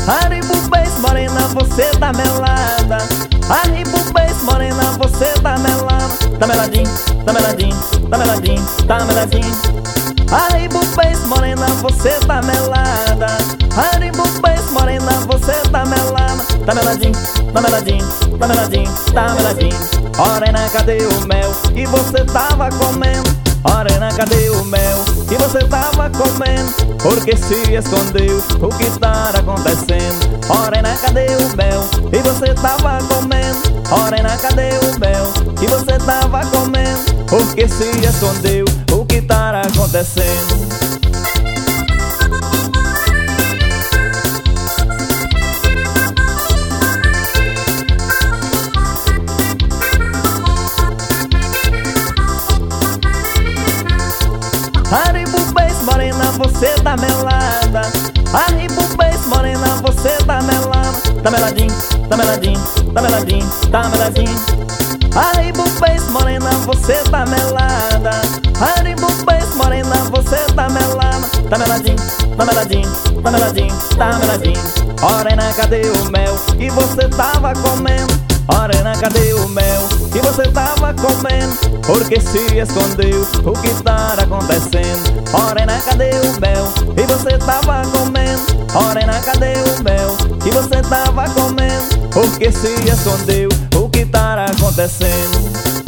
Arribubês, morena, você tá melada. Arribubês, morena, você tá melada. Tá meladinho, tá meladinho, tá meladinho, tá meladinho. Arribubês, morena, você tá melada. Arribubês, morena, você tá melada. Tá meladinho, tá meladinho, tá meladinho, tá meladinho. Morena, cadê o mel que você tava comendo? Morena, cadê o mel que você tava comendo? Porque se escondeu, o que tá acontecendo? Morena, cadê o mel que você tava comendo? Morena, cadê o mel que você tava comendo? Porque se escondeu, o que tá acontecendo? Arribubês, morena, você tá melada. Arribubês, morena, você tá melada. Tá meladinho, tá meladinho, tá meladinho, tá meladinho. Arribubês, morena, você tá melada. Arribubês, morena, você tá melada. Tá meladinho, tá meladinho, tá meladinho, tá meladinho. Morena, cadê o mel que você tava comendo? Morena, cadê o mel que você tava comendo? Porque se escondeu, o que tá acontecendo? Morena, cadê o mel que você tava comendo? Morena, cadê o mel que você tava comendo? Porque se escondeu, o que tá acontecendo?